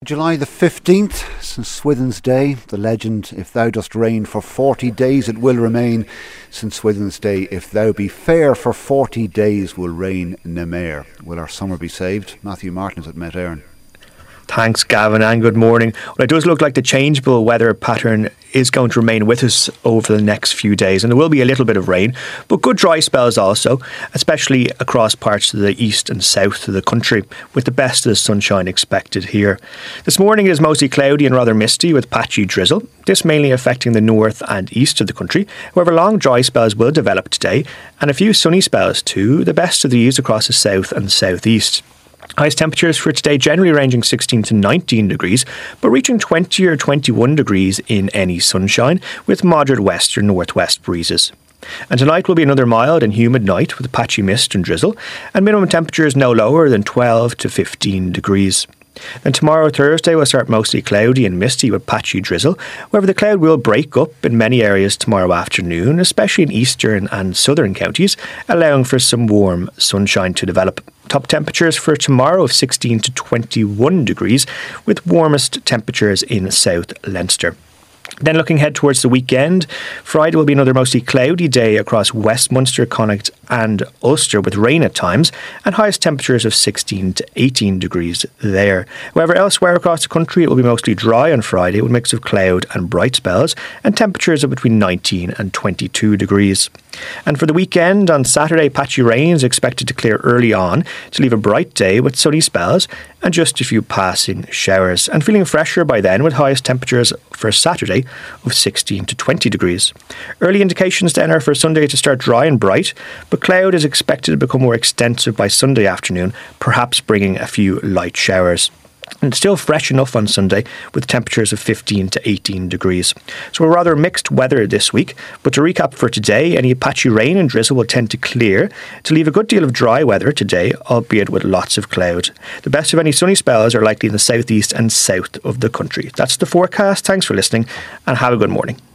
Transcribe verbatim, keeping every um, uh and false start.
July the fifteenth, St Swithin's Day. The legend, if thou dost reign for forty days, it will remain. St Swithin's Day, if thou be fair for forty days, will reign Nemare. Will our summer be saved? Matthew Martin is at Met Éireann. Thanks, Gavin, and good morning. Well, it does look like the changeable weather pattern is going to remain with us over the next few days, and there will be a little bit of rain, but good dry spells also, especially across parts of the east and south of the country, with the best of the sunshine expected here. This morning is mostly cloudy and rather misty with patchy drizzle, this mainly affecting the north and east of the country. However, long dry spells will develop today, and a few sunny spells too, the best of these across the south and southeast. Highest temperatures for today generally ranging sixteen to nineteen degrees, but reaching twenty or twenty-one degrees in any sunshine, with moderate west or northwest breezes. And tonight will be another mild and humid night with patchy mist and drizzle, and minimum temperatures no lower than twelve to fifteen degrees. Then tomorrow, Thursday, will start mostly cloudy and misty with patchy drizzle. However, the cloud will break up in many areas tomorrow afternoon, especially in eastern and southern counties, allowing for some warm sunshine to develop. Top temperatures for tomorrow of sixteen to twenty-one degrees, with warmest temperatures in South Leinster. Then looking ahead towards the weekend, Friday will be another mostly cloudy day across West Munster, Connacht and Ulster, with rain at times, and highest temperatures of sixteen to eighteen degrees there. However, elsewhere across the country it will be mostly dry on Friday with a mix of cloud and bright spells, and temperatures of between nineteen and twenty-two degrees. And for the weekend, on Saturday, patchy rain is expected to clear early on to leave a bright day with sunny spells and just a few passing showers, and feeling fresher by then with highest temperatures for Saturday of sixteen to twenty degrees. Early indications then are for Sunday to start dry and bright, but cloud is expected to become more extensive by Sunday afternoon, perhaps bringing a few light showers. And still fresh enough on Sunday with temperatures of fifteen to eighteen degrees. So a rather mixed weather this week, but to recap for today, any patchy rain and drizzle will tend to clear to leave a good deal of dry weather today, albeit with lots of cloud. The best of any sunny spells are likely in the southeast and south of the country. That's the forecast. Thanks for listening and have a good morning.